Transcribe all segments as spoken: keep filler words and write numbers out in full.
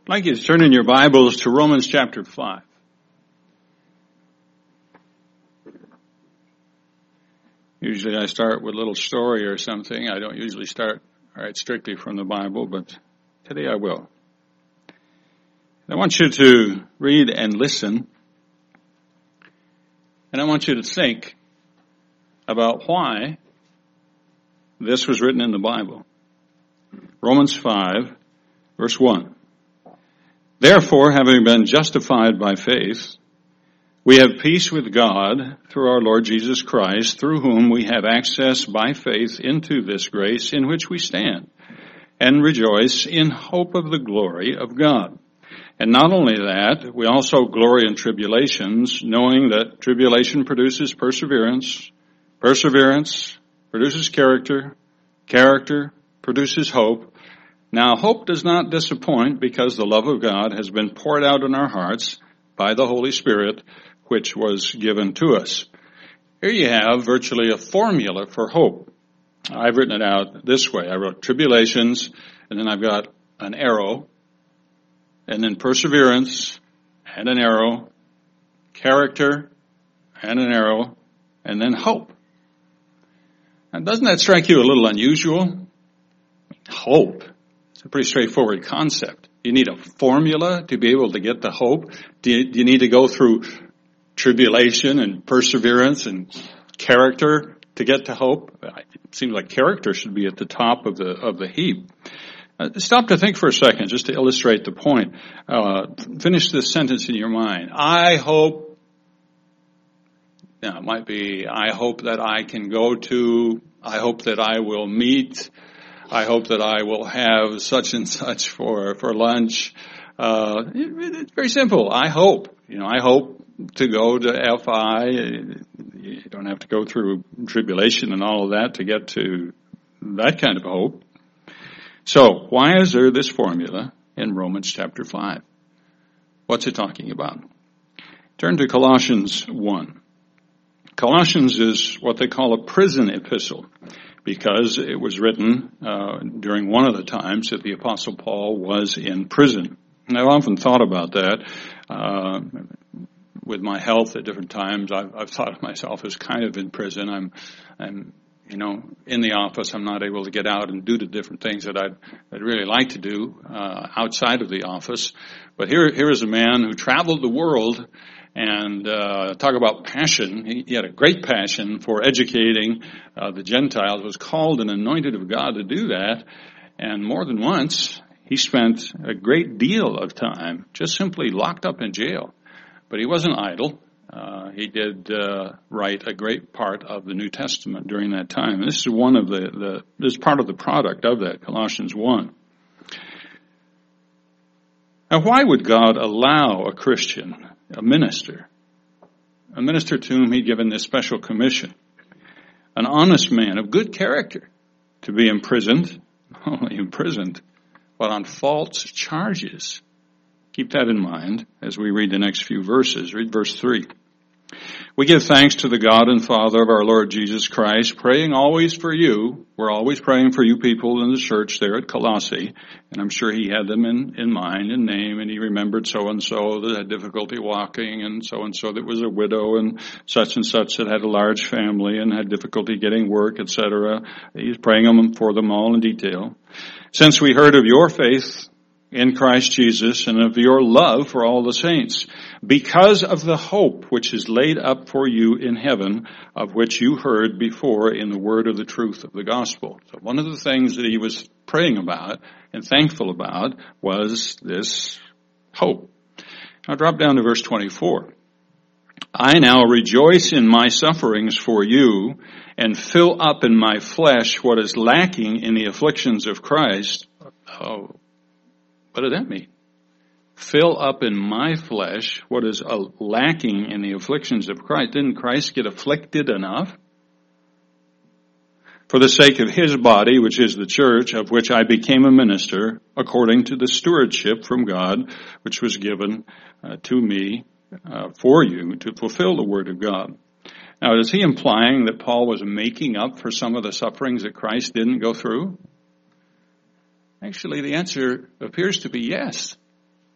I'd like you to turn in your Bibles to Romans chapter five. Usually I start with a little story or something. I don't usually start all right, strictly from the Bible, but today I will. I want you to read and listen, and I want you to think about why this was written in the Bible. Romans five, verse one. Therefore, having been justified by faith, we have peace with God through our Lord Jesus Christ, through whom we have access by faith into this grace in which we stand, and rejoice in hope of the glory of God. And not only that, we also glory in tribulations, knowing that tribulation produces perseverance, perseverance produces character, character produces hope. Now, hope does not disappoint, because the love of God has been poured out in our hearts by the Holy Spirit, which was given to us. Here you have virtually a formula for hope. I've written it out this way. I wrote tribulations, and then I've got an arrow, and then perseverance, and an arrow, character, and an arrow, and then hope. Now, doesn't that strike you a little unusual? Hope. It's a pretty straightforward concept. You need a formula to be able to get the hope. Do you, do you need to go through tribulation and perseverance and character to get to hope? It seems like character should be at the top of the of the heap. Uh, stop to think for a second, just to illustrate the point. Uh, finish this sentence in your mind. I hope. Now, it might be, I hope that I can go to. I hope that I will meet. I hope that I will have such and such for, for lunch. Uh, it, it's very simple. I hope, you know, I hope to go to F I. You don't have to go through tribulation and all of that to get to that kind of hope. So why is there this formula in Romans chapter five? What's it talking about? Turn to Colossians one. Colossians is what they call a prison epistle, because it was written uh, during one of the times that the Apostle Paul was in prison. And I've often thought about that. Uh, with my health at different times, I've, I've thought of myself as kind of in prison. I'm, I'm, you know, in the office. I'm not able to get out and do the different things that I'd, I'd really like to do uh, outside of the office. But here, here is a man who traveled the world. And uh, talk about passion. He, he had a great passion for educating uh, the Gentiles, was called and anointed of God to do that. And more than once, he spent a great deal of time just simply locked up in jail. But he wasn't idle. Uh, he did uh, write a great part of the New Testament during that time. And this is one of the, the this is part of the product of that, Colossians one. Now, why would God allow a Christian, a minister, a minister to whom he'd given this special commission, an honest man of good character, to be imprisoned, not only imprisoned, but on false charges? Keep that in mind as we read the next few verses. Read verse three. We give thanks to the God and Father of our Lord Jesus Christ, praying always for you. We're always praying for you people in the church there at Colossae. And I'm sure he had them in, in mind and name, and he remembered so-and-so that had difficulty walking, and so-and-so that was a widow, and such and such that had a large family and had difficulty getting work, et cetera. He's praying for them all in detail. Since we heard of your faith in Christ Jesus and of your love for all the saints, because of the hope which is laid up for you in heaven, of which you heard before in the word of the truth of the gospel. So one of the things that he was praying about and thankful about was this hope. Now drop down to verse twenty-four. I now rejoice in my sufferings for you, and fill up in my flesh what is lacking in the afflictions of Christ. Oh, what did that mean? Fill up in my flesh what is lacking in the afflictions of Christ. Didn't Christ get afflicted enough? For the sake of his body, which is the church, of which I became a minister, according to the stewardship from God, which was given uh, to me uh, for you to fulfill the word of God. Now, is he implying that Paul was making up for some of the sufferings that Christ didn't go through? Actually, the answer appears to be yes.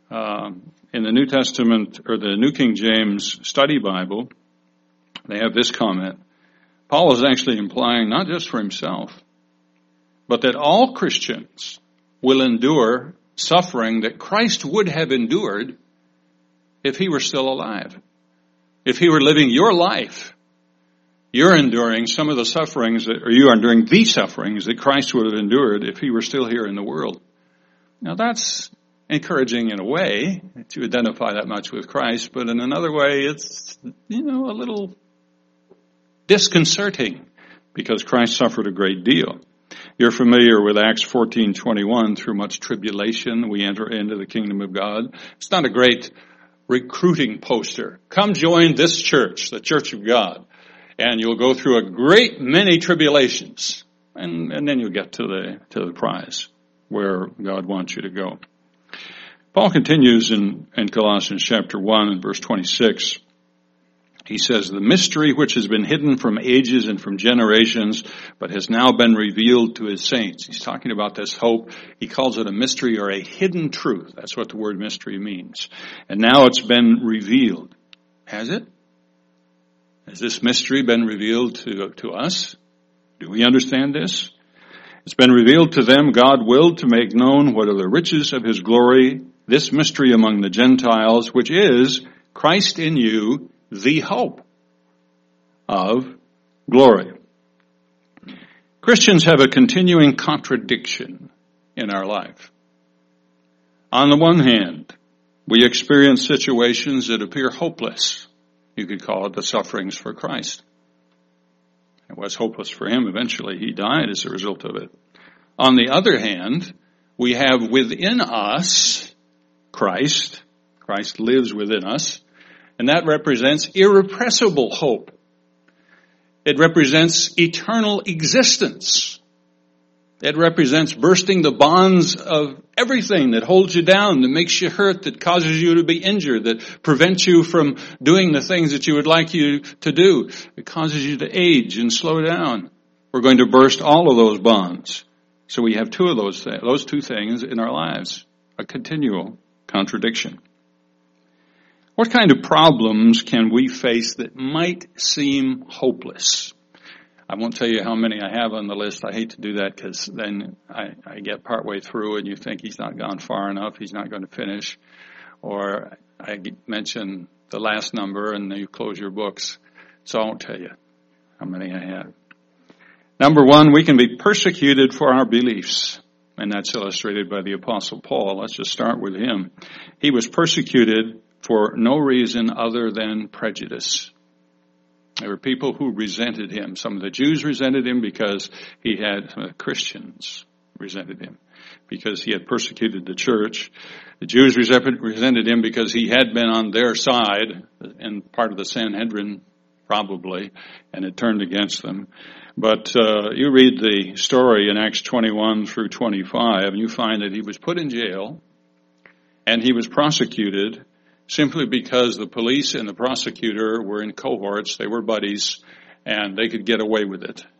uh, in the New Testament, or the New King James Study Bible, they have this comment. Paul is actually implying not just for himself, but that all Christians will endure suffering that Christ would have endured if he were still alive. If he were living your life, you're enduring some of the sufferings, that, or you are enduring the sufferings that Christ would have endured if he were still here in the world. Now that's encouraging in a way to identify that much with Christ, but in another way it's, you know, a little disconcerting because Christ suffered a great deal. You're familiar with Acts fourteen twenty-one, through much tribulation we enter into the kingdom of God. It's not a great recruiting poster. Come join this church, the Church of God, and you'll go through a great many tribulations, and, and then you'll get to the to the prize where God wants you to go. Paul continues in, in Colossians chapter one and verse twenty-six. He says, the mystery which has been hidden from ages and from generations, but has now been revealed to his saints. He's talking about this hope. He calls it a mystery or a hidden truth. That's what the word mystery means. And now it's been revealed. Has it? Has this mystery been revealed to, to us? Do we understand this? It's been revealed to them, God willed to make known what are the riches of his glory, this mystery among the Gentiles, which is Christ in you, the hope of glory. Christians have a continuing contradiction in our life. On the one hand, we experience situations that appear hopeless. You could call it the sufferings for Christ. It was hopeless for him. Eventually, he died as a result of it. On the other hand, we have within us Christ. Christ lives within us. And that represents irrepressible hope. It represents eternal existence. It represents bursting the bonds of everything that holds you down, that makes you hurt, that causes you to be injured, that prevents you from doing the things that you would like you to do. It causes you to age and slow down. We're going to burst all of those bonds. So we have two of those things, those two things in our lives, a continual contradiction. What kind of problems can we face that might seem hopeless? I won't tell you how many I have on the list. I hate to do that because then I, I get partway through and you think he's not gone far enough, he's not going to finish. Or I mention the last number and then you close your books. So I won't tell you how many I have. Number one, we can be persecuted for our beliefs. And that's illustrated by the Apostle Paul. Let's just start with him. He was persecuted for no reason other than prejudice. There were people who resented him. Some of the Jews resented him because he had, uh, Christians resented him because he had persecuted the church. The Jews resented him because he had been on their side and part of the Sanhedrin, probably, and it turned against them. But uh, you read the story in Acts twenty-one through twenty-five, and you find that he was put in jail and he was prosecuted simply because the police and the prosecutor were in cohorts, they were buddies, and they could get away with it.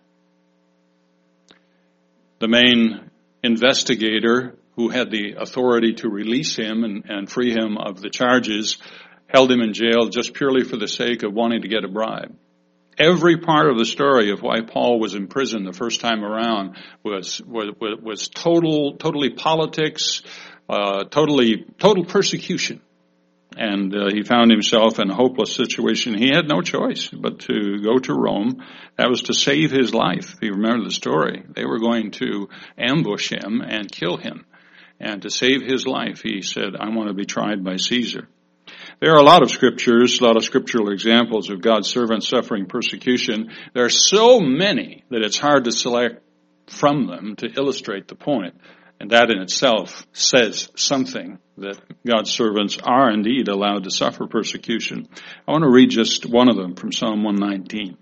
The main investigator, who had the authority to release him and, and free him of the charges, held him in jail just purely for the sake of wanting to get a bribe. Every part of the story of why Paul was in prison the first time around was was, was total, totally politics, uh, totally, total persecution. And uh, he found himself in a hopeless situation. He had no choice but to go to Rome. That was to save his life. If you remember the story, they were going to ambush him and kill him. And to save his life, he said, I want to be tried by Caesar. There are a lot of scriptures, a lot of scriptural examples of God's servants suffering persecution. There are so many that it's hard to select from them to illustrate the point. And that in itself says something, that God's servants are indeed allowed to suffer persecution. I want to read just one of them from Psalm one nineteen.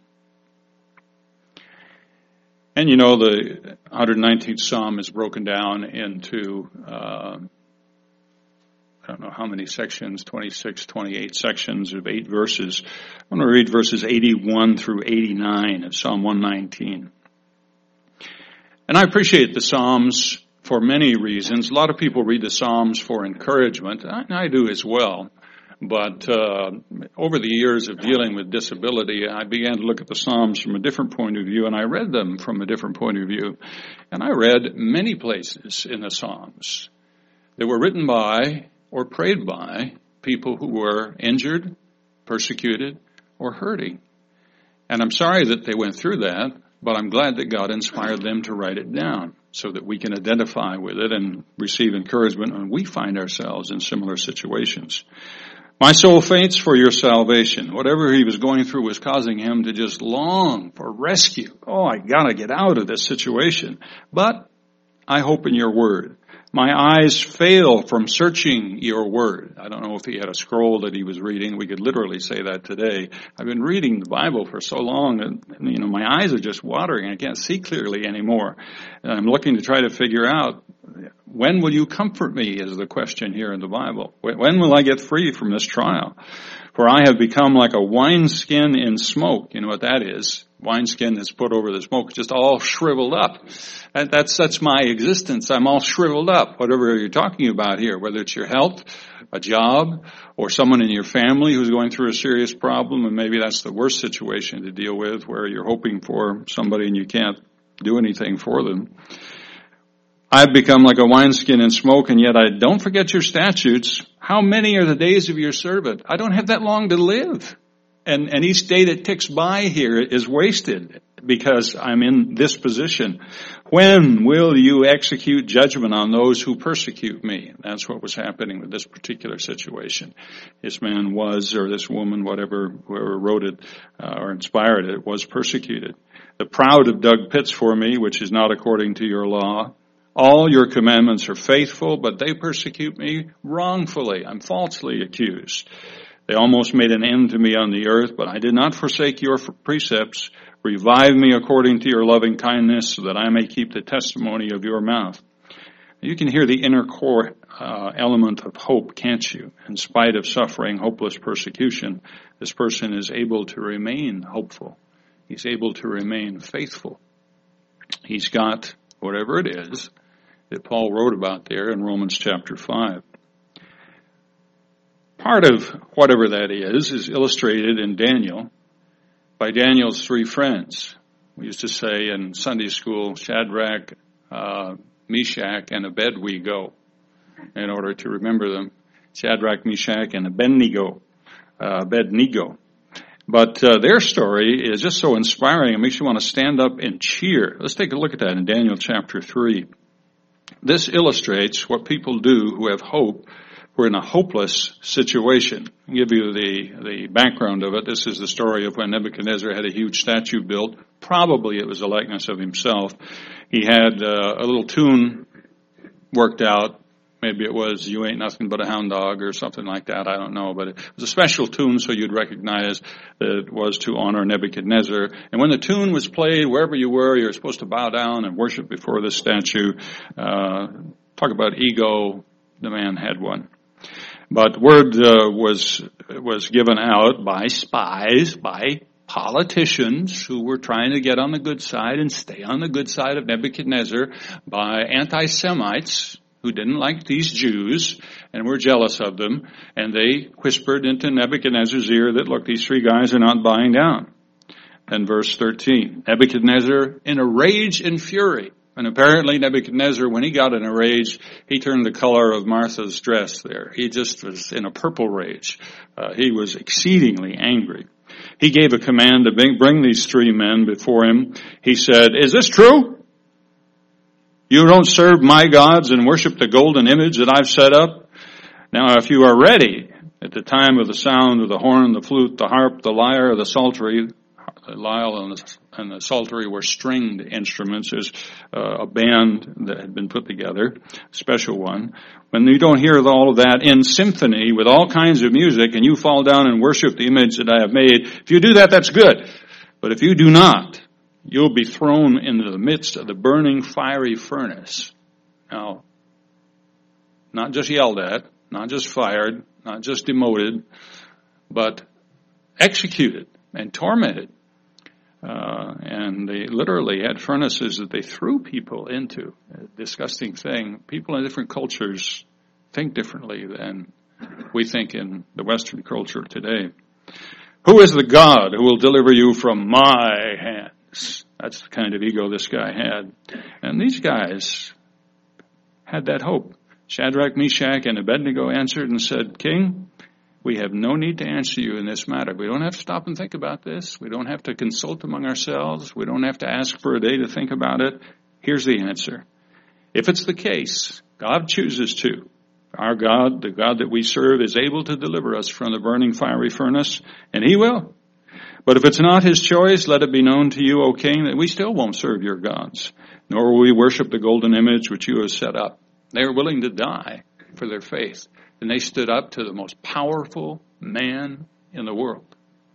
And you know, the one hundred nineteenth Psalm is broken down into, uh, I don't know how many sections, twenty-six, twenty-eight sections of eight verses. I want to read verses eighty-one through eighty-nine of Psalm one nineteen. And I appreciate the Psalms for many reasons. A lot of people read the Psalms for encouragement, and I do as well. But uh, over the years of dealing with disability, I began to look at the Psalms from a different point of view, and I read them from a different point of view. And I read many places in the Psalms that were written by or prayed by people who were injured, persecuted, or hurting. And I'm sorry that they went through that, but I'm glad that God inspired them to write it down so that we can identify with it and receive encouragement when we find ourselves in similar situations. My soul faints for your salvation. Whatever he was going through was causing him to just long for rescue. Oh, I gotta get out of this situation. But I hope in your word. My eyes fail from searching your word. I don't know if he had a scroll that he was reading. We could literally say that today. I've been reading the Bible for so long and, you know, my eyes are just watering. I can't see clearly anymore. And I'm looking to try to figure out, when will you comfort me, is the question here in the Bible. When will I get free from this trial? For I have become like a wineskin in smoke. You know what that is? Wineskin that's put over the smoke, just all shriveled up. And that's, that's my existence. I'm all shriveled up. Whatever you're talking about here, whether it's your health, a job, or someone in your family who's going through a serious problem, and maybe that's the worst situation to deal with, where you're hoping for somebody and you can't do anything for them. I've become like a wineskin in smoke, and yet I don't forget your statutes. How many are the days of your servant? I don't have that long to live. And, and each day that ticks by here is wasted because I'm in this position. When will you execute judgment on those who persecute me? That's what was happening with this particular situation. This man was, or this woman, whatever, whoever wrote it uh, or inspired it, was persecuted. The proud have dug pits for me, which is not according to your law. All your commandments are faithful, but they persecute me wrongfully. I'm falsely accused. They almost made an end to me on the earth, but I did not forsake your precepts. Revive me according to your loving kindness, so that I may keep the testimony of your mouth. You can hear the inner core uh, element of hope, can't you? In spite of suffering, hopeless persecution, this person is able to remain hopeful. He's able to remain faithful. He's got whatever it is that Paul wrote about there in Romans chapter five. Part of whatever that is is illustrated in Daniel by Daniel's three friends. We used to say in Sunday school, Shadrach, uh, Meshach, and Abednego, in order to remember them. Shadrach, Meshach, and Abednego. Uh, Abednego. But uh, their story is just so inspiring. It makes you want to stand up and cheer. Let's take a look at that in Daniel chapter three. This illustrates what people do who have hope. We're in a hopeless situation. I'll give you the, the background of it. This is the story of when Nebuchadnezzar had a huge statue built. Probably it was a likeness of himself. He had uh, a little tune worked out. Maybe it was, you ain't nothing but a hound dog or something like that. I don't know. But it was a special tune so you'd recognize that it was to honor Nebuchadnezzar. And when the tune was played, wherever you were, you were supposed to bow down and worship before this statue. Uh, talk about ego. The man had one. But word uh, was was given out by spies, by politicians who were trying to get on the good side and stay on the good side of Nebuchadnezzar, by anti-Semites who didn't like these Jews and were jealous of them, and they whispered into Nebuchadnezzar's ear that, look, these three guys are not bowing down. And verse thirteen, Nebuchadnezzar in a rage and fury. And apparently Nebuchadnezzar, when he got in a rage, he turned the color of Martha's dress there. He just was in a purple rage. Uh, he was exceedingly angry. He gave a command to bring, bring these three men before him. He said, is this true? You don't serve my gods and worship the golden image that I've set up? Now, if you are ready at the time of the sound of the horn, the flute, the harp, the lyre, the psaltery, the lyre and the and the psaltery were stringed instruments. There's uh, a band that had been put together, a special one. When you don't hear all of that in symphony with all kinds of music and you fall down and worship the image that I have made, if you do that, that's good. But if you do not, you'll be thrown into the midst of the burning fiery furnace. Now, not just yelled at, not just fired, not just demoted, but executed and tormented. Uh, and they literally had furnaces that they threw people into. A disgusting thing. People in different cultures think differently than we think in the Western culture today. Who is the God who will deliver you from my hands? That's the kind of ego this guy had. And these guys had that hope. Shadrach, Meshach, and Abednego answered and said, King, we have no need to answer you in this matter. We don't have to stop and think about this. We don't have to consult among ourselves. We don't have to ask for a day to think about it. Here's the answer. If it's the case, God chooses to. Our God, the God that we serve, is able to deliver us from the burning fiery furnace, and he will. But if it's not his choice, let it be known to you, O king, that we still won't serve your gods, nor will we worship the golden image which you have set up. They were willing to die for their faith, and they stood up to the most powerful man in the world.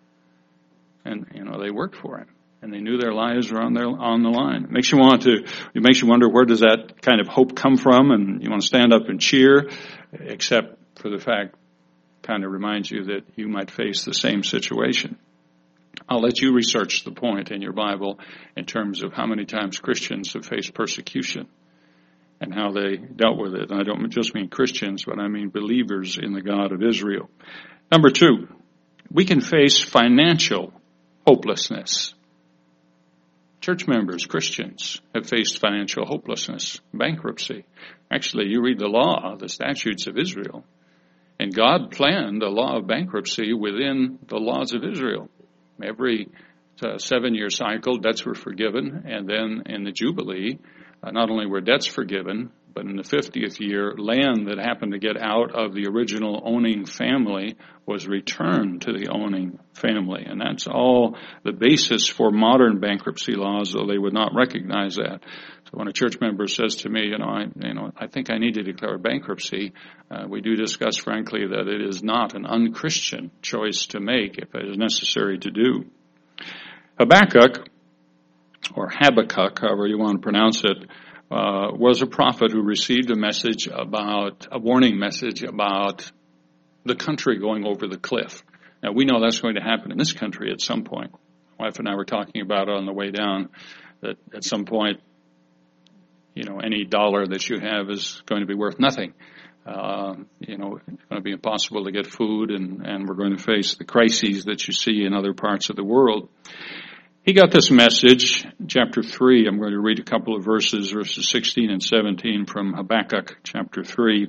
And, you know, they worked for him, and they knew their lives were on their, on the line. It makes you want to, it makes you wonder, where does that kind of hope come from? And you want to stand up and cheer, except for the fact, kind of reminds you that you might face the same situation. I'll let you research the point in your Bible in terms of how many times Christians have faced persecution and how they dealt with it. And I don't just mean Christians, but I mean believers in the God of Israel. Number two, we can face financial hopelessness. Church members, Christians, have faced financial hopelessness, bankruptcy. Actually, you read the law, the statutes of Israel, and God planned a law of bankruptcy within the laws of Israel. Every uh, seven-year cycle, debts were forgiven, and then in the Jubilee, uh, not only were debts forgiven, but in the fiftieth year, land that happened to get out of the original owning family was returned to the owning family. And that's all the basis for modern bankruptcy laws, though they would not recognize that. So when a church member says to me, you know, I, you know, I think I need to declare bankruptcy, uh, we do discuss, frankly, that it is not an unchristian choice to make if it is necessary to do. Habakkuk, or Habakkuk, however you want to pronounce it, Uh, was a prophet who received a message about, a warning message about the country going over the cliff. Now, we know that's going to happen in this country at some point. My wife and I were talking about it on the way down, that at some point, you know, any dollar that you have is going to be worth nothing. Uh, you know, it's going to be impossible to get food, and, and we're going to face the crises that you see in other parts of the world. He got this message, chapter three. I'm going to read a couple of verses, verses sixteen and seventeen from Habakkuk, chapter three.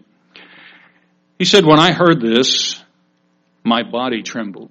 He said, when I heard this, my body trembled.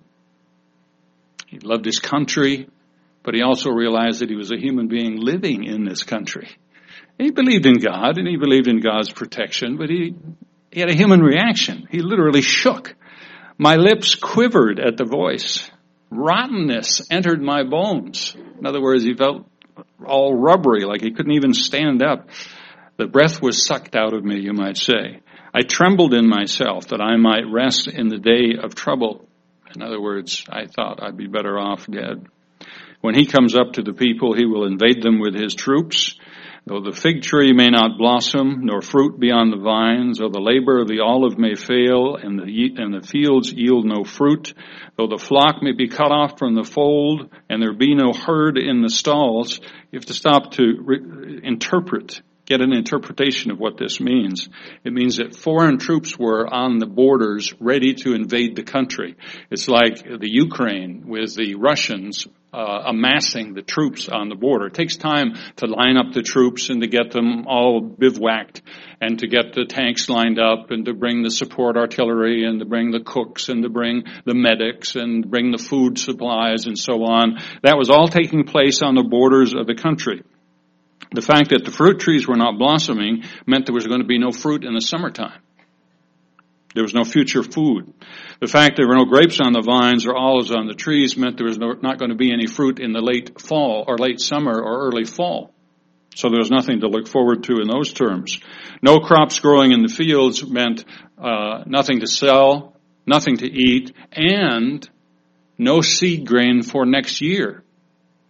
He loved his country, but he also realized that he was a human being living in this country. He believed in God, and he believed in God's protection, but he, he had a human reaction. He literally shook. My lips quivered at the voice. Rottenness entered my bones. In other words, he felt all rubbery, like he couldn't even stand up. The breath was sucked out of me, you might say. I trembled in myself that I might rest in the day of trouble. In other words, I thought I'd be better off dead. When he comes up to the people, he will invade them with his troops. Though the fig tree may not blossom, nor fruit be on the vines, though the labor of the olive may fail, and the, and the fields yield no fruit, though the flock may be cut off from the fold, and there be no herd in the stalls, you have to stop to re- interpret, get an interpretation of what this means. It means that foreign troops were on the borders ready to invade the country. It's like the Ukraine with the Russians Uh, amassing the troops on the border. It takes time to line up the troops and to get them all bivouacked and to get the tanks lined up and to bring the support artillery and to bring the cooks and to bring the medics and bring the food supplies and so on. That was all taking place on the borders of the country. The fact that the fruit trees were not blossoming meant there was going to be no fruit in the summertime. There was no future food. The fact there were no grapes on the vines or olives on the trees meant there was no, not going to be any fruit in the late fall or late summer or early fall. So there was nothing to look forward to in those terms. No crops growing in the fields meant uh, nothing to sell, nothing to eat, and no seed grain for next year.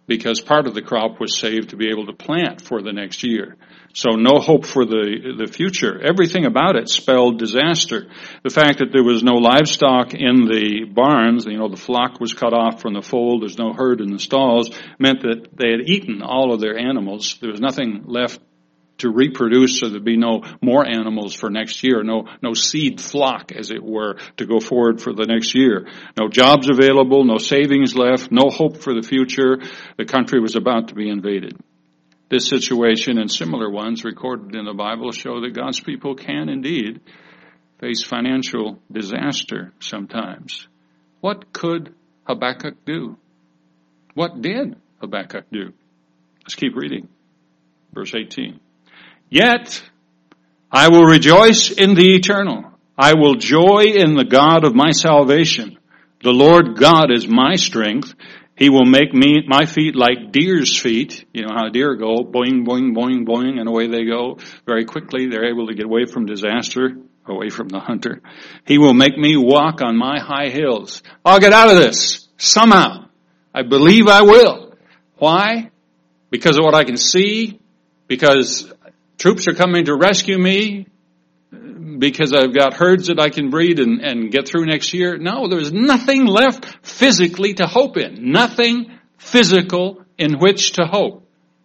because part of the crop was saved to be able to plant for the next year. So no hope for the, the future. Everything about it spelled disaster. The fact that there was no livestock in the barns, you know, the flock was cut off from the fold, there's no herd in the stalls, meant that they had eaten all of their animals. There was nothing left to reproduce, so there'd be no more animals for next year, no no seed flock, as it were, to go forward for the next year. No jobs available, no savings left, no hope for the future. The country was about to be invaded. This situation and similar ones recorded in the Bible show that God's people can indeed face financial disaster sometimes. What could Habakkuk do? What did Habakkuk do? Let's keep reading. Verse eighteen. Yet I will rejoice in the eternal. I will joy in the God of my salvation. The Lord God is my strength. He will make me my feet like deer's feet. You know how deer go, boing, boing, boing, boing, and away they go. Very quickly they're able to get away from disaster, away from the hunter. He will make me walk on my high hills. I'll get out of this somehow. I believe I will. Why? Because of what I can see, because troops are coming to rescue me, because I've got herds that I can breed and, and get through next year. No, there's nothing left physically to hope in. Nothing physical in which to hope.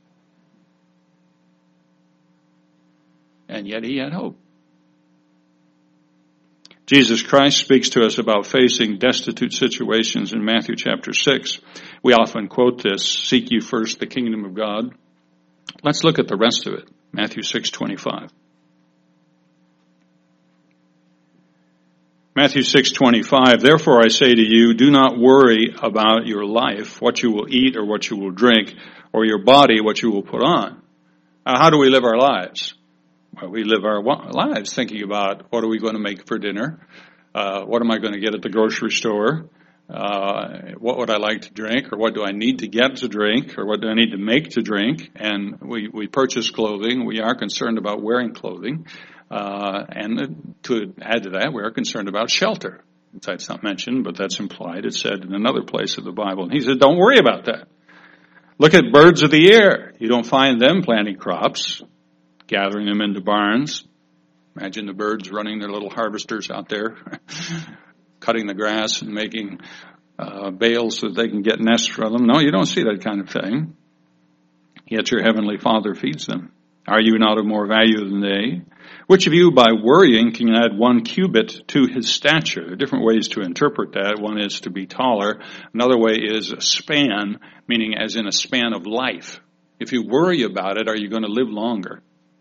And yet he had hope. Jesus Christ speaks to us about facing destitute situations in Matthew chapter six. We often quote this, seek ye first the kingdom of God. Let's look at the rest of it. Matthew six twenty-five. Matthew six twenty-five, therefore I say to you, do not worry about your life, what you will eat or what you will drink, or your body, what you will put on. Now, how do we live our lives? Well, we live our lives thinking about what are we going to make for dinner, uh, what am I going to get at the grocery store, uh, what would I like to drink, or what do I need to get to drink, or what do I need to make to drink, and we, we purchase clothing. We are concerned about wearing clothing. Uh, and to add to that, we are concerned about shelter. That's not mentioned, but that's implied. It's said in another place of the Bible. And he said, don't worry about that. Look at birds of the air. You don't find them planting crops, gathering them into barns. Imagine the birds running their little harvesters out there, cutting the grass and making uh, bales so that they can get nests from them. No, you don't see that kind of thing. Yet your heavenly Father feeds them. Are you not of more value than they? Which of you, by worrying, can add one cubit to his stature? There are different ways to interpret that. One is to be taller. Another way is a span, meaning as in a span of life. If you worry about it, are you going to live longer?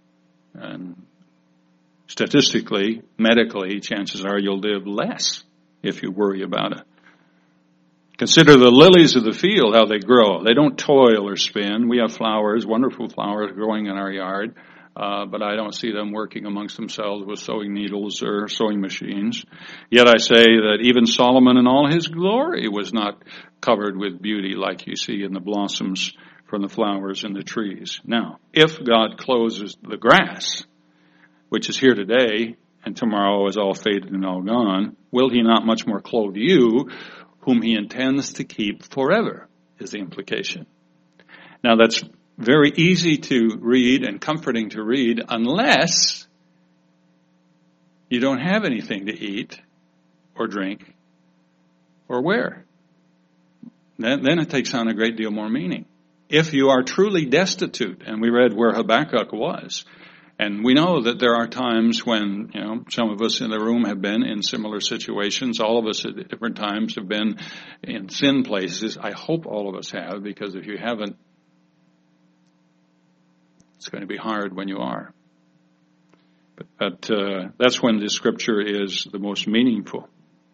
And statistically, medically, chances are you'll live less if you worry about it. Consider the lilies of the field, how they grow. They don't toil or spin. We have flowers, wonderful flowers growing in our yard. Uh, but I don't see them working amongst themselves with sewing needles or sewing machines. Yet I say that even Solomon in all his glory was not covered with beauty like you see in the blossoms from the flowers and the trees. Now, if God clothes the grass, which is here today and tomorrow is all faded and all gone, will he not much more clothe you, whom he intends to keep forever, is the implication. Now that's very easy to read and comforting to read unless you don't have anything to eat or drink or wear. Then, then it takes on a great deal more meaning. If you are truly destitute, and we read where Habakkuk was, and we know that there are times when, you know, some of us in the room have been in similar situations. All of us at different times have been in sin places. I hope all of us have, because if you haven't, it's going to be hard when you are. But, but uh, that's when the scripture is the most meaningful.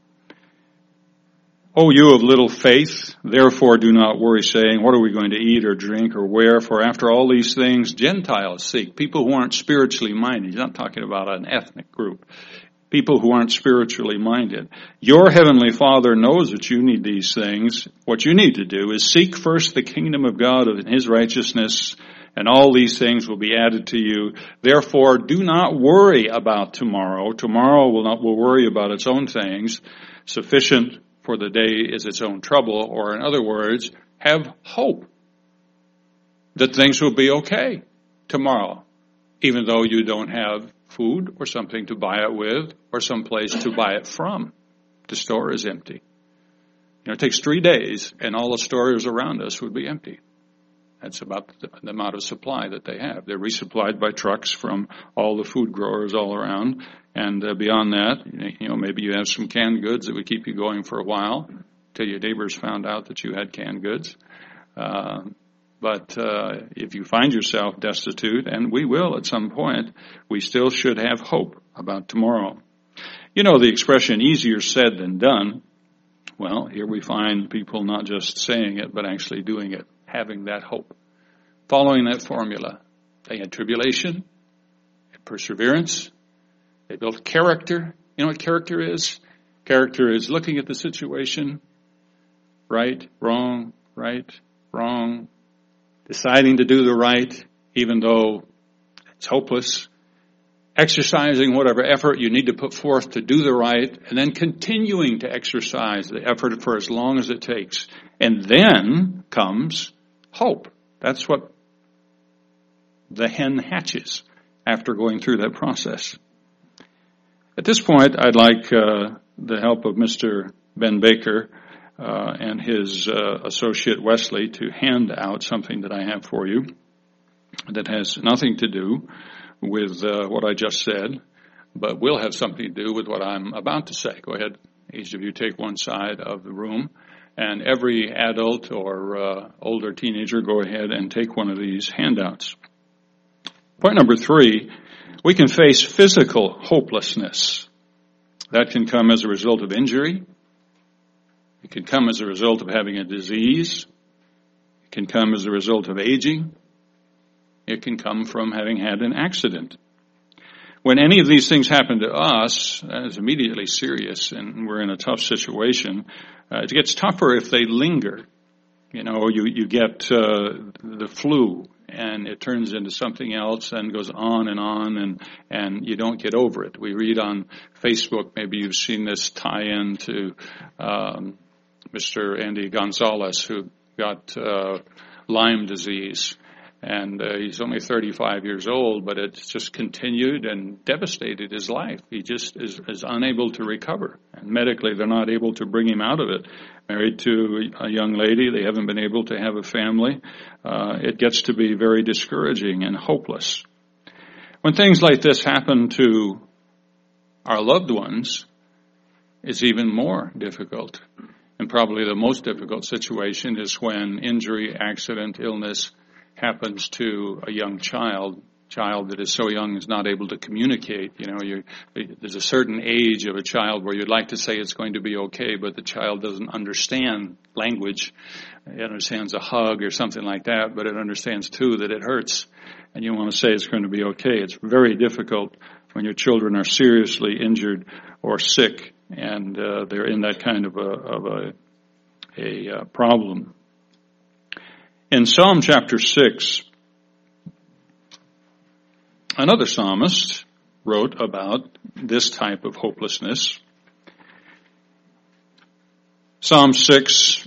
O you of little faith, therefore do not worry, saying, what are we going to eat or drink or wear? For after all these things Gentiles seek. People who aren't spiritually minded. He's not talking about an ethnic group. People who aren't spiritually minded. Your heavenly Father knows that you need these things. What you need to do is seek first the kingdom of God and his righteousness, and all these things will be added to you. Therefore, do not worry about tomorrow. Tomorrow will not will worry about its own things. Sufficient for the day is its own trouble. Or in other words, have hope that things will be okay tomorrow, even though you don't have food or something to buy it with or some place to buy it from. The store is empty. You know, it takes three days and all the stores around us would be empty. That's about the, the amount of supply that they have. They're resupplied by trucks from all the food growers all around. And uh, beyond that, you know, maybe you have some canned goods that would keep you going for a while till your neighbors found out that you had canned goods. Uh, but uh, if you find yourself destitute, and we will at some point, we still should have hope about tomorrow. You know the expression, easier said than done. Well, here we find people not just saying it, but actually doing it, having that hope, following that formula. They had tribulation, perseverance, they built character. You know what character is? Character is looking at the situation, right, wrong, right, wrong, deciding to do the right, even though it's hopeless, exercising whatever effort you need to put forth to do the right, and then continuing to exercise the effort for as long as it takes. And then comes hope. That's what the hen hatches after going through that process. At this point, I'd like uh, the help of Mister Ben Baker uh, and his uh, associate Wesley to hand out something that I have for you that has nothing to do with uh, what I just said, but will have something to do with what I'm about to say. Go ahead, each of you take one side of the room, and every adult or uh, older teenager, go ahead and take one of these handouts. Point number three, we can face physical hopelessness. That can come as a result of injury. It can come as a result of having a disease. It can come as a result of aging. It can come from having had an accident. When any of these things happen to us, that is immediately serious and we're in a tough situation. Uh, it gets tougher if they linger. You know, you, you get uh, the flu and it turns into something else and goes on and on and, and you don't get over it. We read on Facebook, maybe you've seen this tie-in to um, Mister Andy Gonzalez, who got uh, Lyme disease. And uh, he's only thirty-five years old, but it's just continued and devastated his life. He just is, is unable to recover. And medically, they're not able to bring him out of it. Married to a young lady, they haven't been able to have a family. Uh, it gets to be very discouraging and hopeless. When things like this happen to our loved ones, it's even more difficult. And probably the most difficult situation is when injury, accident, illness happens to a young child, child that is so young is not able to communicate. You know, you, there's a certain age of a child where you'd like to say it's going to be okay, but the child doesn't understand language. It understands a hug or something like that, but it understands too that it hurts, and you want to say it's going to be okay. It's very difficult when your children are seriously injured or sick, and uh, they're in that kind of a, of a, a uh, problem. In Psalm chapter six, another psalmist wrote about this type of hopelessness. Psalm six,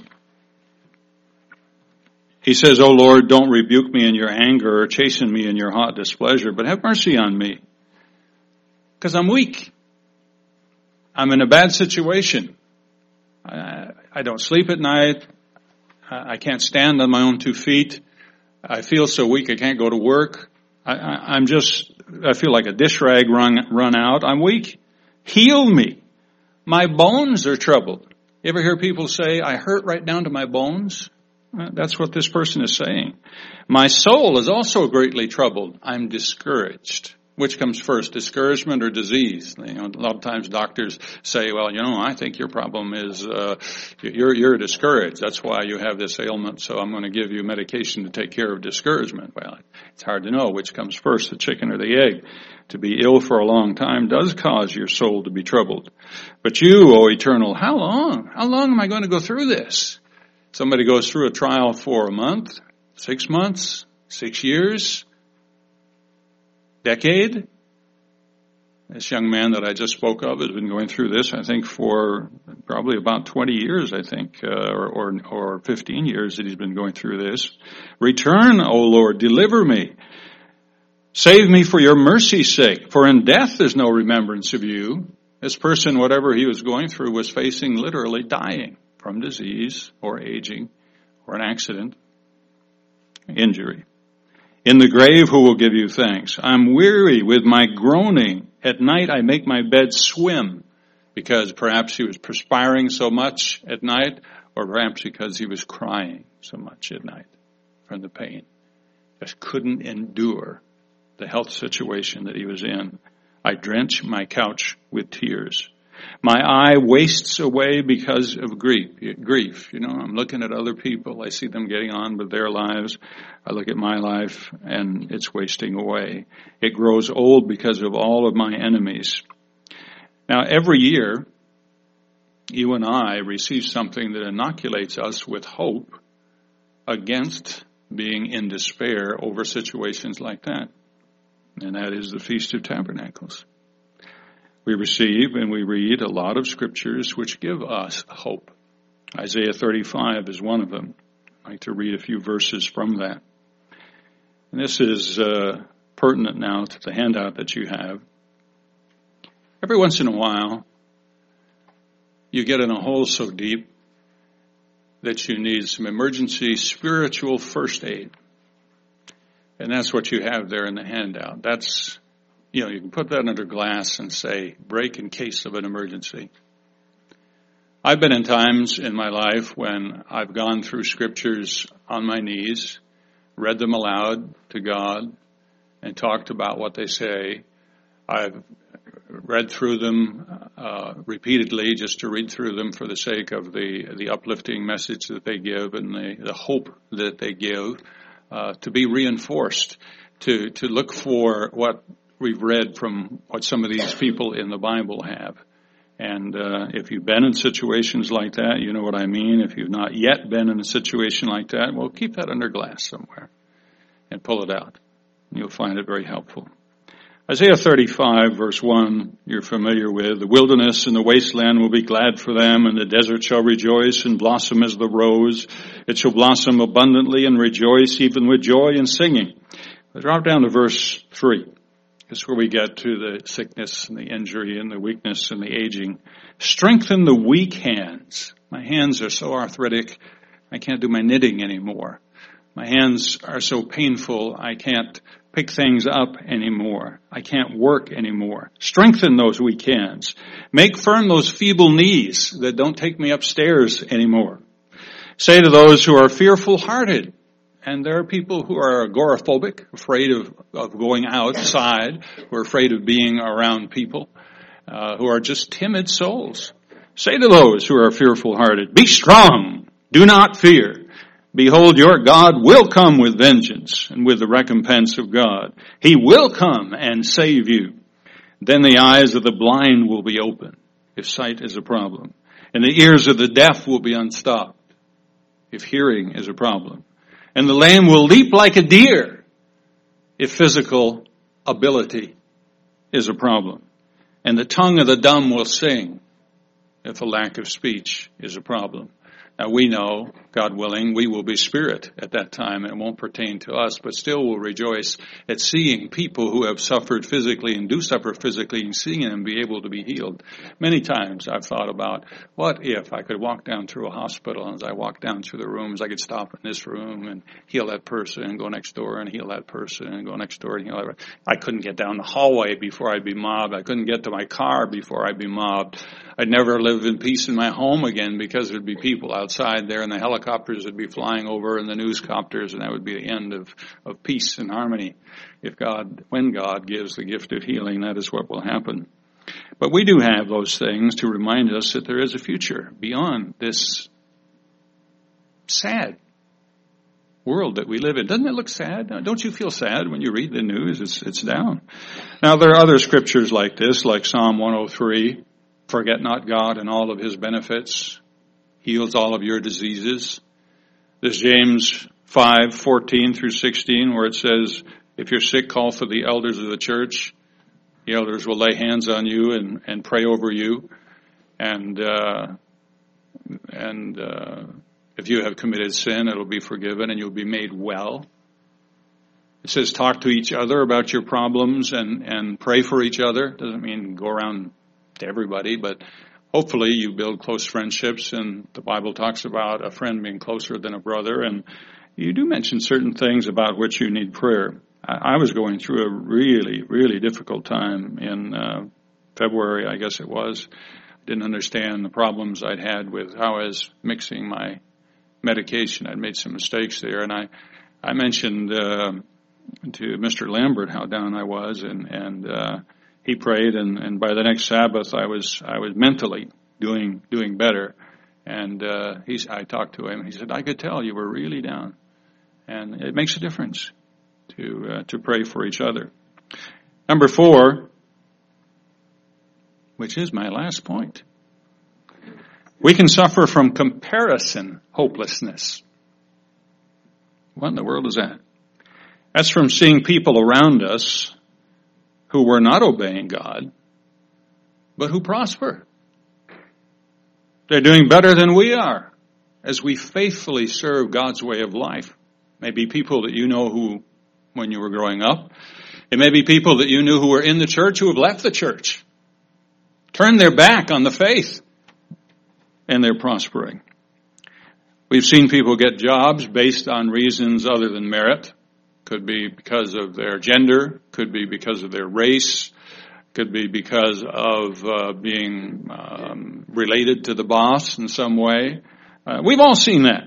he says, "O Lord, don't rebuke me in your anger or chasten me in your hot displeasure, but have mercy on me, because I'm weak. I'm in a bad situation. I, I don't sleep at night. I can't stand on my own two feet. I feel so weak I can't go to work. I, I, I'm just, I feel like a dish rag run, run out. I'm weak. Heal me. My bones are troubled." You ever hear people say, "I hurt right down to my bones"? That's what this person is saying. "My soul is also greatly troubled. I'm discouraged." Which comes first, discouragement or disease? You know, a lot of times doctors say, "Well, you know, I think your problem is uh, you're you're discouraged. That's why you have this ailment. So I'm going to give you medication to take care of discouragement." Well, it's hard to know which comes first, the chicken or the egg. To be ill for a long time does cause your soul to be troubled. But you, O Eternal, how long? How long am I going to go through this? Somebody goes through a trial for a month, six months, six years. Decade? This young man that I just spoke of has been going through this, I think, for probably about twenty years, I think, uh, or, or, or fifteen years that he's been going through this. Return, O Lord, deliver me. Save me for your mercy's sake, for in death there's no remembrance of you. This person, whatever he was going through, was facing literally dying from disease or aging or an accident, injury. In the grave, who will give you thanks? I'm weary with my groaning. At night I make my bed swim, because perhaps he was perspiring so much at night, or perhaps because he was crying so much at night from the pain. Just couldn't endure the health situation that he was in. I drench my couch with tears. My eye wastes away because of grief. Grief, you know, I'm looking at other people. I see them getting on with their lives. I look at my life, and it's wasting away. It grows old because of all of my enemies. Now, every year, you and I receive something that inoculates us with hope against being in despair over situations like that. And that is the Feast of Tabernacles. We receive and we read a lot of scriptures which give us hope. Isaiah thirty-five is one of them. I'd like to read a few verses from that. And this is uh, pertinent now to the handout that you have. Every once in a while, you get in a hole so deep that you need some emergency spiritual first aid. And that's what you have there in the handout. That's, you know, you can put that under glass and say, break in case of an emergency. I've been in times in my life when I've gone through scriptures on my knees, read them aloud to God, and talked about what they say. I've read through them uh, repeatedly just to read through them for the sake of the, the uplifting message that they give and the, the hope that they give, uh, to be reinforced, to, to look for what we've read from what some of these people in the Bible have. And uh, if you've been in situations like that, you know what I mean. If you've not yet been in a situation like that, well, keep that under glass somewhere and pull it out. You'll find it very helpful. Isaiah thirty-five, verse one, you're familiar with. The wilderness and the wasteland will be glad for them, and the desert shall rejoice and blossom as the rose. It shall blossom abundantly and rejoice, even with joy and singing. Let's drop down to verse three. This is where we get to the sickness and the injury and the weakness and the aging. Strengthen the weak hands. My hands are so arthritic, I can't do my knitting anymore. My hands are so painful, I can't pick things up anymore. I can't work anymore. Strengthen those weak hands. Make firm those feeble knees that don't take me upstairs anymore. Say to those who are fearful-hearted, and there are people who are agoraphobic, afraid of, of going outside, who are afraid of being around people, uh, who are just timid souls. Say to those who are fearful-hearted, be strong, do not fear. Behold, your God will come with vengeance and with the recompense of God. He will come and save you. Then the eyes of the blind will be open, if sight is a problem. And the ears of the deaf will be unstopped, if hearing is a problem. And the lame will leap like a deer, if physical ability is a problem. And the tongue of the dumb will sing, if a lack of speech is a problem. Now we know, God willing, we will be spirit at that time, and it won't pertain to us, but still will rejoice at seeing people who have suffered physically and do suffer physically and seeing them be able to be healed. Many times I've thought about, what if I could walk down through a hospital, and as I walk down through the rooms, I could stop in this room and heal that person and go next door and heal that person and go next door and heal that person. I couldn't get down the hallway before I'd be mobbed. I couldn't get to my car before I'd be mobbed. I'd never live in peace in my home again because there'd be people outside there and the helicopters would be flying over and the newscopters, and that would be the end of, of peace and harmony. If God, when God gives the gift of healing, that is what will happen. But we do have those things to remind us that there is a future beyond this sad world that we live in. Doesn't it look sad? Don't you feel sad when you read the news? It's, it's down. Now, there are other scriptures like this, like Psalm one oh three. Forget not God and all of his benefits. Heals all of your diseases. There's James five fourteen through sixteen, where it says, if you're sick, call for the elders of the church. The elders will lay hands on you and, and pray over you. And, uh, and, uh, if you have committed sin, it'll be forgiven and you'll be made well. It says talk to each other about your problems and, and pray for each other. Doesn't mean go around to everybody, but hopefully you build close friendships, and the Bible talks about a friend being closer than a brother, and you do mention certain things about which you need prayer. I, I was going through a really, really difficult time in uh, February, I guess it was. I didn't understand the problems I'd had with how I was mixing my medication. I'd made some mistakes there, and I, I mentioned uh, to Mister Lambert how down I was, and, and uh, he prayed, and, and by the next Sabbath I was I was mentally doing doing better. And uh, he's, I talked to him, and he said, I could tell you were really down. And it makes a difference to uh, to pray for each other. Number four, which is my last point. We can suffer from comparison hopelessness. What in the world is that? That's from seeing people around us who were not obeying God, but who prosper. They're doing better than we are as we faithfully serve God's way of life. Maybe people that you know who, when you were growing up, it may be people that you knew who were in the church who have left the church, turned their back on the faith, and they're prospering. We've seen people get jobs based on reasons other than merit. Could be because of their gender, could be because of their race, could be because of uh, being um, related to the boss in some way. Uh, we've all seen that.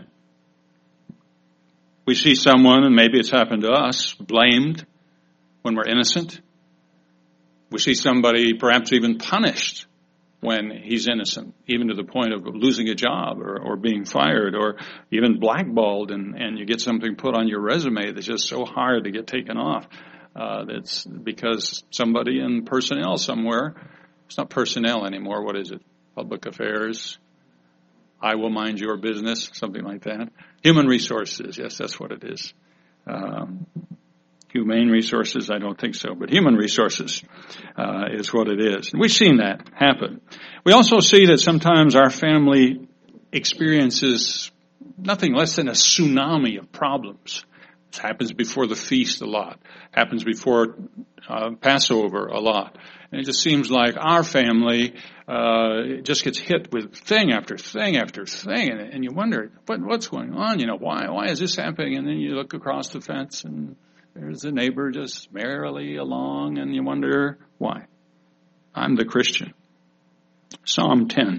We see someone, and maybe it's happened to us, blamed when we're innocent. We see somebody perhaps even punished when he's innocent, even to the point of losing a job or, or being fired or even blackballed, and, and you get something put on your resume that's just so hard to get taken off. Uh, that's because somebody in personnel somewhere, it's not personnel anymore, what is it? Public affairs, I will mind your business, something like that. Human resources, yes, that's what it is. Um, humane resources, I don't think so, but human resources uh, is what it is. And we've seen that happen. We also see that sometimes our family experiences nothing less than a tsunami of problems. This happens before the feast a lot. Happens before uh, Passover a lot. And it just seems like our family uh, just gets hit with thing after thing after thing, and, and you wonder, what, what's going on? You know, why why is this happening? And then you look across the fence, and there's a neighbor just merrily along, and you wonder why. I'm the Christian. Psalm ten.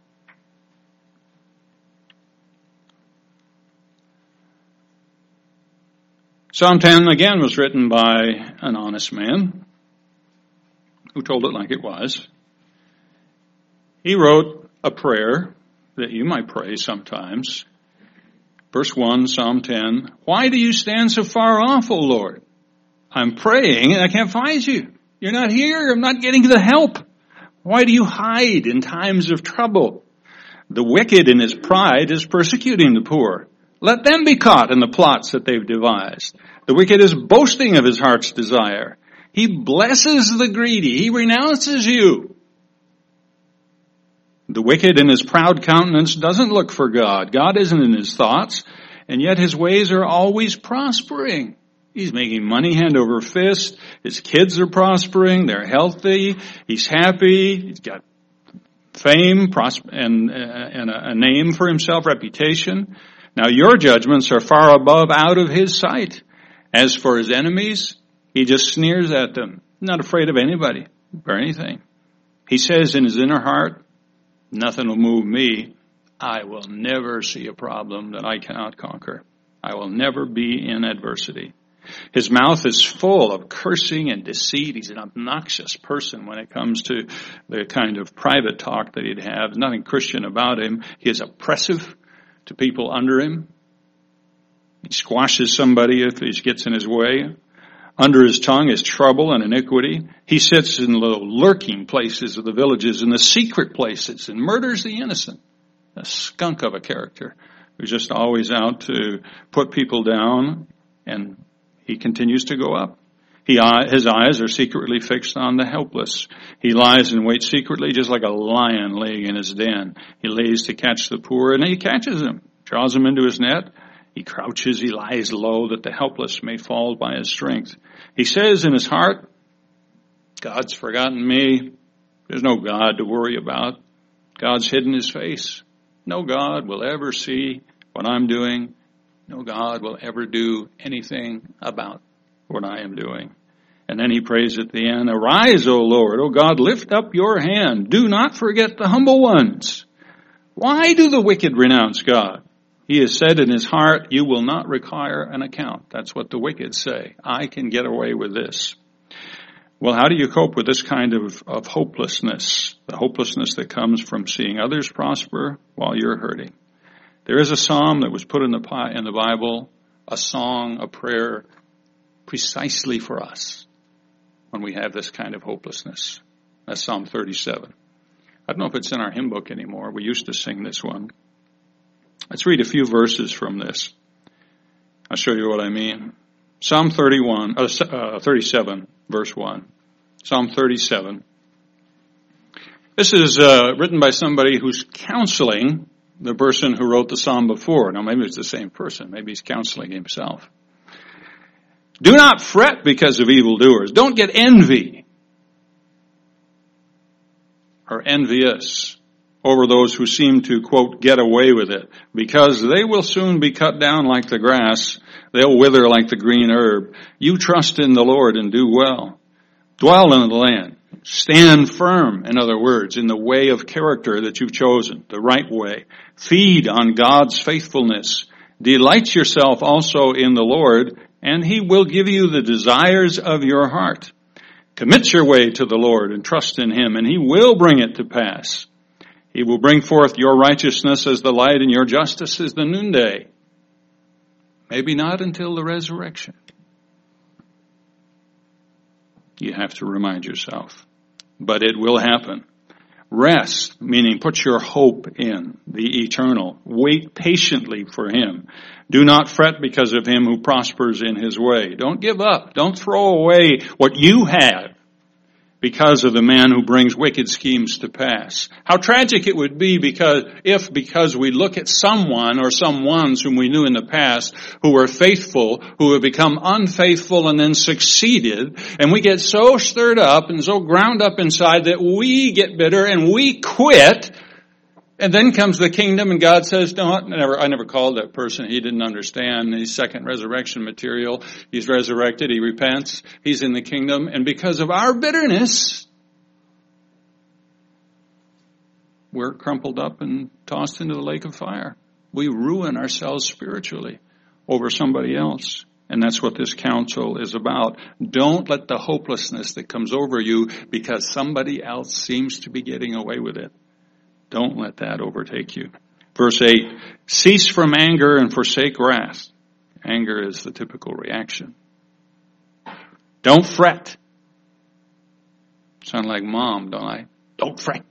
Psalm ten, again, was written by an honest man who told it like it was. He wrote a prayer that you might pray sometimes. Verse one, Psalm ten, why do you stand so far off, O Lord? I'm praying and I can't find you. You're not here. I'm not getting the help. Why do you hide in times of trouble? The wicked in his pride is persecuting the poor. Let them be caught in the plots that they've devised. The wicked is boasting of his heart's desire. He blesses the greedy. He renounces you. The wicked in his proud countenance doesn't look for God. God isn't in his thoughts, and yet his ways are always prospering. He's making money hand over fist. His kids are prospering. They're healthy. He's happy. He's got fame and, and a name for himself, reputation. Now your judgments are far above out of his sight. As for his enemies, he just sneers at them. Not afraid of anybody or anything. He says in his inner heart, nothing will move me. I will never see a problem that I cannot conquer. I will never be in adversity. His mouth is full of cursing and deceit. He's an obnoxious person when it comes to the kind of private talk that he'd have. Nothing Christian about him. He is oppressive to people under him. He squashes somebody if he gets in his way. Under his tongue is trouble and iniquity. He sits in the lurking places of the villages, in the secret places, and murders the innocent. A skunk of a character who's just always out to put people down, and he continues to go up. He, his eyes are secretly fixed on the helpless. He lies in wait secretly, just like a lion laying in his den. He lays to catch the poor, and he catches them, draws them into his net. He crouches, he lies low, that the helpless may fall by his strength. He says in his heart, God's forgotten me. There's no God to worry about. God's hidden his face. No God will ever see what I'm doing. No God will ever do anything about what I am doing. And then he prays at the end, arise, O Lord, O God, lift up your hand. Do not forget the humble ones. Why do the wicked renounce God? He has said in his heart, you will not require an account. That's what the wicked say. I can get away with this. Well, how do you cope with this kind of, of hopelessness? The hopelessness that comes from seeing others prosper while you're hurting. There is a psalm that was put in the, in the Bible, a song, a prayer, precisely for us when we have this kind of hopelessness. That's Psalm thirty-seven. I don't know if it's in our hymn book anymore. We used to sing this one. Let's read a few verses from this. I'll show you what I mean. Psalm thirty-one, uh, uh, thirty-seven, verse one. Psalm thirty-seven. This is uh, written by somebody who's counseling the person who wrote the psalm before. Now, maybe it's the same person. Maybe he's counseling himself. Do not fret because of evildoers. Don't get envy or envious over those who seem to, quote, get away with it, because they will soon be cut down like the grass. They'll wither like the green herb. You trust in the Lord and do well. Dwell in the land. Stand firm, in other words, in the way of character that you've chosen, the right way. Feed on God's faithfulness. Delight yourself also in the Lord, and he will give you the desires of your heart. Commit your way to the Lord and trust in him, and he will bring it to pass. He will bring forth your righteousness as the light and your justice as the noonday. Maybe not until the resurrection. You have to remind yourself. But it will happen. Rest, meaning put your hope in the eternal. Wait patiently for him. Do not fret because of him who prospers in his way. Don't give up. Don't throw away what you have because of the man who brings wicked schemes to pass. How tragic it would be because if because we look at someone or some ones whom we knew in the past who were faithful, who have become unfaithful and then succeeded, and we get so stirred up and so ground up inside that we get bitter and we quit. And then comes the kingdom and God says, no, I never, I never called that person. He didn't understand. He's second resurrection material. He's resurrected. He repents. He's in the kingdom. And because of our bitterness, we're crumpled up and tossed into the lake of fire. We ruin ourselves spiritually over somebody else. And that's what this counsel is about. Don't let the hopelessness that comes over you because somebody else seems to be getting away with it. Don't let that overtake you. Verse eight, cease from anger and forsake wrath. Anger is the typical reaction. Don't fret. Sound like mom, don't I? Don't fret.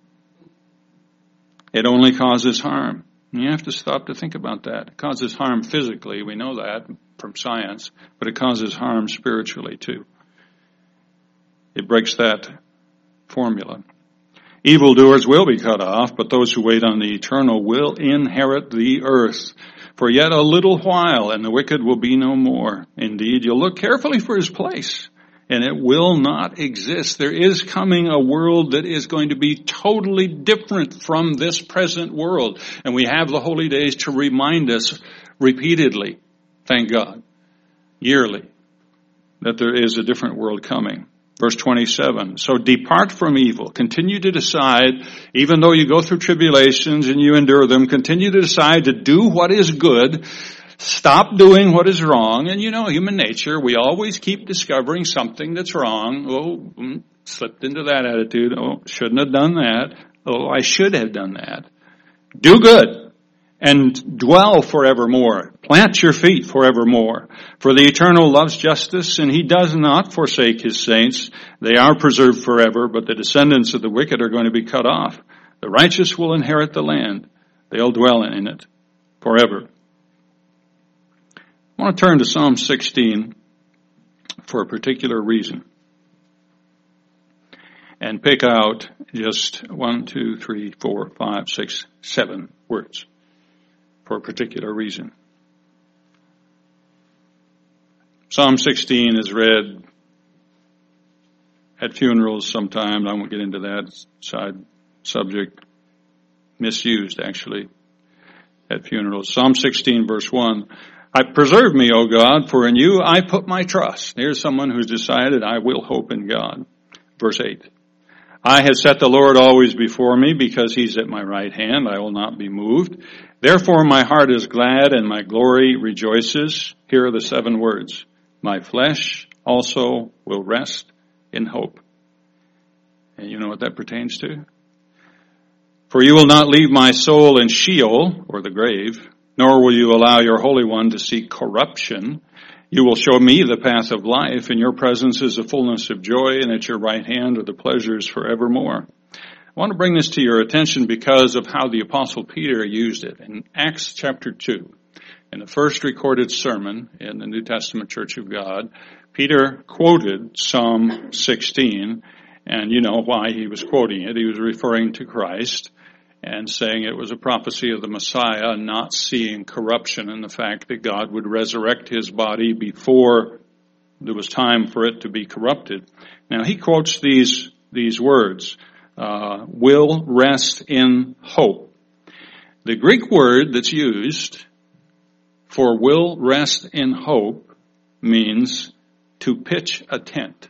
It only causes harm. You have to stop to think about that. It causes harm physically. We know that from science. But it causes harm spiritually too. It breaks that formula. Evildoers will be cut off, but those who wait on the eternal will inherit the earth. For yet a little while, and the wicked will be no more. Indeed, you'll look carefully for his place, and it will not exist. There is coming a world that is going to be totally different from this present world. And we have the holy days to remind us repeatedly, thank God, yearly, that there is a different world coming. Verse twenty-seven, so depart from evil. Continue to decide, even though you go through tribulations and you endure them, continue to decide to do what is good. Stop doing what is wrong. And you know, human nature, we always keep discovering something that's wrong. Oh, slipped into that attitude. Oh, shouldn't have done that. Oh, I should have done that. Do good. And dwell forevermore. Plant your feet forevermore. For the Eternal loves justice, and he does not forsake his saints. They are preserved forever, but the descendants of the wicked are going to be cut off. The righteous will inherit the land. They'll dwell in it forever. I want to turn to Psalm sixteen for a particular reason. And pick out just one, two, three, four, five, six, seven words for a particular reason. Psalm sixteen is read at funerals sometimes. I won't get into that side subject. Misused, actually, at funerals. Psalm sixteen, verse one. I preserve me, O God, for in you I put my trust. Here's someone who's decided, I will hope in God. Verse eight. I have set the Lord always before me, because he's at my right hand. I will not be moved. Therefore my heart is glad and my glory rejoices. Here are the seven words. My flesh also will rest in hope. And you know what that pertains to? For you will not leave my soul in Sheol, or the grave, nor will you allow your Holy One to see corruption. You will show me the path of life. In your presence is the fullness of joy, and at your right hand are the pleasures forevermore. I want to bring this to your attention because of how the Apostle Peter used it. In Acts chapter two, in the first recorded sermon in the New Testament Church of God, Peter quoted Psalm sixteen, and you know why he was quoting it. He was referring to Christ and saying it was a prophecy of the Messiah, not seeing corruption in the fact that God would resurrect his body before there was time for it to be corrupted. Now he quotes these these words, uh, will rest in hope. The Greek word that's used for will rest in hope means to pitch a tent.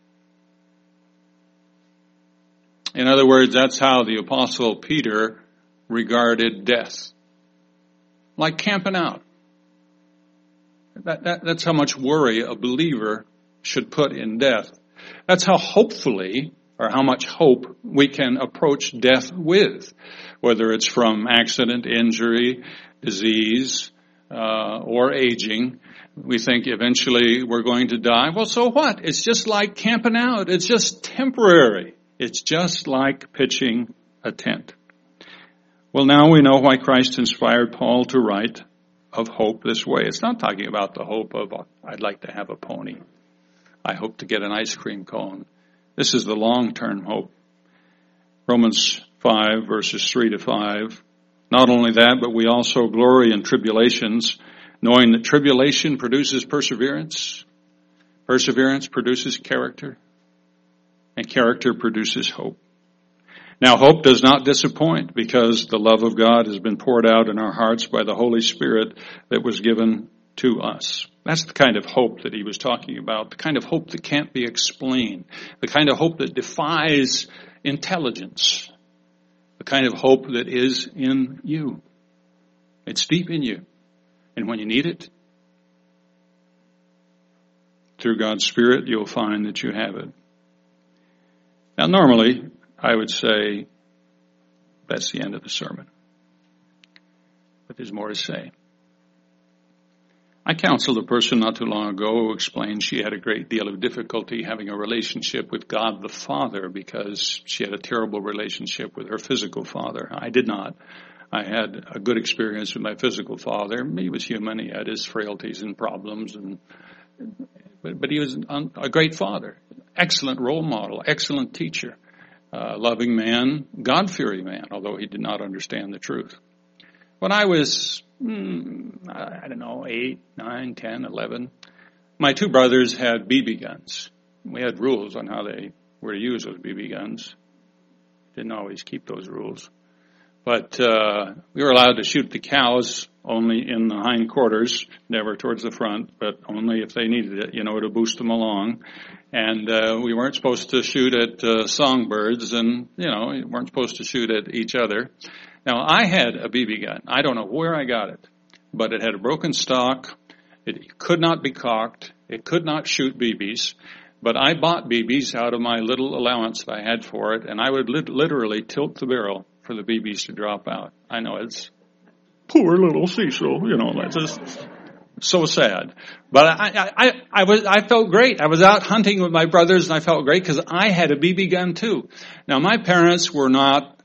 In other words, that's how the Apostle Peter regarded death. Like camping out. That, that, that's how much worry a believer should put in death. That's how hopefully, or how much hope we can approach death with. Whether it's from accident, injury, disease, uh, or aging. We think eventually we're going to die. Well, so what? It's just like camping out. It's just temporary. It's just like pitching a tent. Well, now we know why Christ inspired Paul to write of hope this way. It's not talking about the hope of, I'd like to have a pony. I hope to get an ice cream cone. This is the long-term hope. Romans five, verses three to five. Not only that, but we also glory in tribulations, knowing that tribulation produces perseverance. Perseverance produces character. And character produces hope. Now, hope does not disappoint because the love of God has been poured out in our hearts by the Holy Spirit that was given to us. That's the kind of hope that he was talking about, the kind of hope that can't be explained, the kind of hope that defies intelligence, the kind of hope that is in you. It's deep in you. And when you need it, through God's Spirit, you'll find that you have it. Now, normally, I would say that's the end of the sermon. But there's more to say. I counseled a person not too long ago who explained she had a great deal of difficulty having a relationship with God the Father because she had a terrible relationship with her physical father. I did not. I had a good experience with my physical father. He was human. He had his frailties and problems, and but, but he was a great father. Excellent role model, excellent teacher, uh, loving man, God-fearing man, although he did not understand the truth. When I was, hmm, I don't know, eight, nine, ten, eleven, my two brothers had B B guns. We had rules on how they were to use those B B guns. Didn't always keep those rules. But uh, we were allowed to shoot the cows only in the hindquarters, never towards the front, but only if they needed it, you know, to boost them along. And uh, we weren't supposed to shoot at uh, songbirds, and, you know, we weren't supposed to shoot at each other. Now, I had a B B gun. I don't know where I got it, but it had a broken stock. It could not be cocked. It could not shoot B Bs. But I bought B Bs out of my little allowance that I had for it, and I would lit- literally tilt the barrel for the B Bs to drop out. I know it's poor little Cecil, you know, that's just so sad. But I, I, I was, I felt great. I was out hunting with my brothers and I felt great because I had a B B gun too. Now my parents were not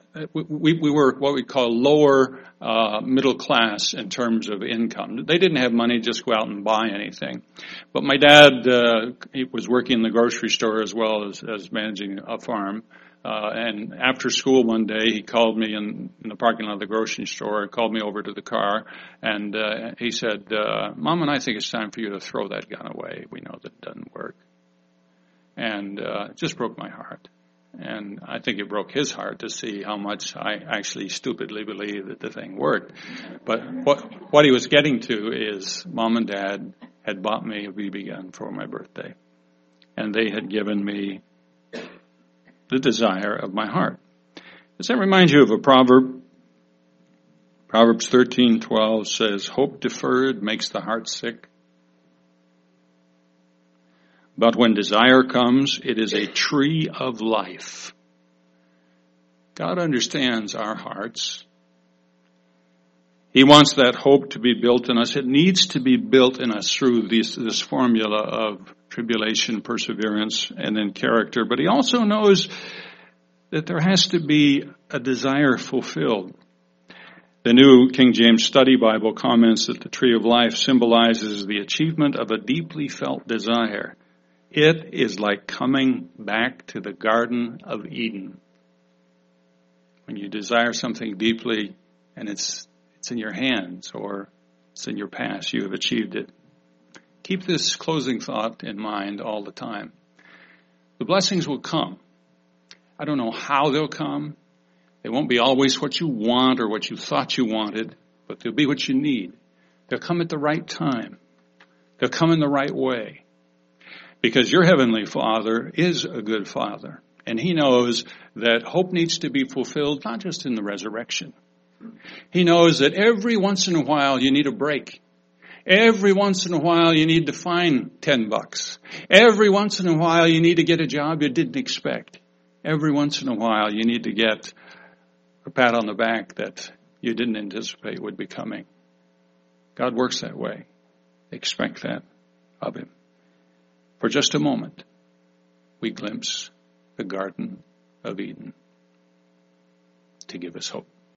we, we were what we call lower uh, middle class in terms of income. They didn't have money to just go out and buy anything. But my dad, uh, he was working in the grocery store as well as, as managing a farm. Uh, and after school one day, he called me in, in the parking lot of the grocery store, called me over to the car, and uh, he said, uh, Mom and I think it's time for you to throw that gun away. We know that it doesn't work. And uh, it just broke my heart. And I think it broke his heart to see how much I actually stupidly believed that the thing worked. But what what he was getting to is Mom and Dad had bought me a B B gun for my birthday. And they had given me the desire of my heart. Does that remind you of a proverb? Proverbs thirteen twelve says, hope deferred makes the heart sick. But when desire comes, it is a tree of life. God understands our hearts. He wants that hope to be built in us. It needs to be built in us through this, this formula of tribulation, perseverance, and then character. But he also knows that there has to be a desire fulfilled. The New King James Study Bible comments that the tree of life symbolizes the achievement of a deeply felt desire. It is like coming back to the Garden of Eden. When you desire something deeply and it's it's in your hands or it's in your past, you have achieved it. Keep this closing thought in mind all the time. The blessings will come. I don't know how they'll come. They won't be always what you want or what you thought you wanted, but they'll be what you need. They'll come at the right time. They'll come in the right way. Because your Heavenly Father is a good Father. And He knows that hope needs to be fulfilled, not just in the resurrection. He knows that every once in a while you need a break. Every once in a while you need to find ten bucks. Every once in a while you need to get a job you didn't expect. Every once in a while you need to get a pat on the back that you didn't anticipate would be coming. God works that way. Expect that of Him. For just a moment, we glimpse the Garden of Eden to give us hope.